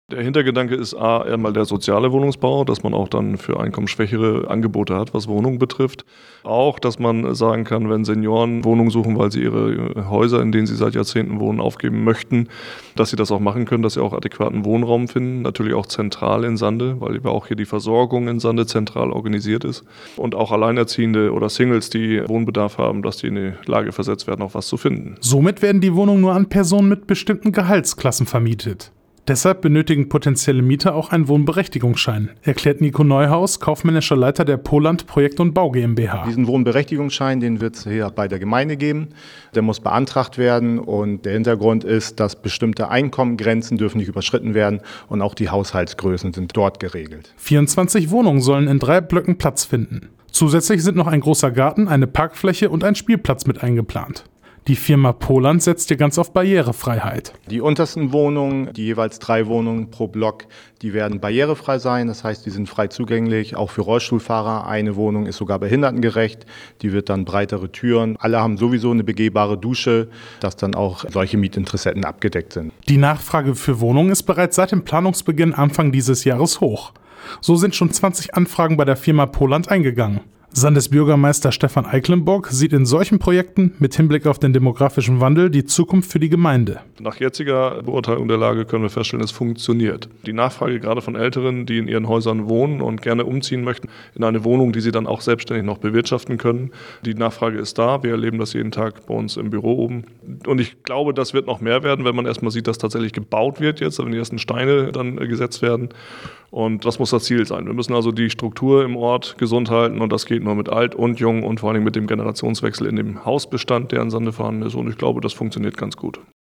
Der Hintergedanke ist einmal der soziale Wohnungsbau, dass man auch dann für einkommensschwächere Angebote hat, was Wohnungen betrifft. Auch, dass man sagen kann, wenn Senioren Wohnungen suchen, weil sie ihre Häuser, in denen sie seit Jahrzehnten wohnen, aufgeben möchten, dass sie das auch machen können, dass sie auch adäquaten Wohnraum finden. Natürlich auch zentral in Sande, weil auch hier die Versorgung in Sande zentral organisiert ist. Und auch Alleinerziehende oder Singles, die Wohnbedarf haben, dass die in die Lage versetzt werden, auch was zu finden. Somit werden die Wohnungen nur an Personen mit bestimmten Gehaltsklassen vermietet. Deshalb benötigen potenzielle Mieter auch einen Wohnberechtigungsschein, erklärt Nico Neuhaus, kaufmännischer Leiter der Poland Projekt- und Bau GmbH. Diesen Wohnberechtigungsschein, den wird es hier bei der Gemeinde geben. Der muss beantragt werden und der Hintergrund ist, dass bestimmte Einkommengrenzen dürfen nicht überschritten werden und auch die Haushaltsgrößen sind dort geregelt. 24 Wohnungen sollen in 3 Blöcken Platz finden. Zusätzlich sind noch ein großer Garten, eine Parkfläche und ein Spielplatz mit eingeplant. Die Firma Poland setzt hier ganz auf Barrierefreiheit. Die untersten Wohnungen, die jeweils 3 Wohnungen pro Block, die werden barrierefrei sein. Das heißt, die sind frei zugänglich, auch für Rollstuhlfahrer. Eine Wohnung ist sogar behindertengerecht. Die wird dann breitere Türen. Alle haben sowieso eine begehbare Dusche, dass dann auch solche Mietinteressenten abgedeckt sind. Die Nachfrage für Wohnungen ist bereits seit dem Planungsbeginn Anfang dieses Jahres hoch. So sind schon 20 Anfragen bei der Firma Poland eingegangen. Sandes Bürgermeister Stefan Eiklenburg sieht in solchen Projekten mit Hinblick auf den demografischen Wandel die Zukunft für die Gemeinde. Nach jetziger Beurteilung der Lage können wir feststellen, es funktioniert. Die Nachfrage gerade von Älteren, die in ihren Häusern wohnen und gerne umziehen möchten, in eine Wohnung, die sie dann auch selbstständig noch bewirtschaften können. Die Nachfrage ist da. Wir erleben das jeden Tag bei uns im Büro oben. Und ich glaube, das wird noch mehr werden, wenn man erstmal sieht, dass tatsächlich gebaut wird jetzt, wenn die ersten Steine dann gesetzt werden. Und das muss das Ziel sein. Wir müssen also die Struktur im Ort gesund halten und das geht nur mit alt und jung und vor allem mit dem Generationswechsel in dem Hausbestand, der in Sande vorhanden ist. Und ich glaube, das funktioniert ganz gut.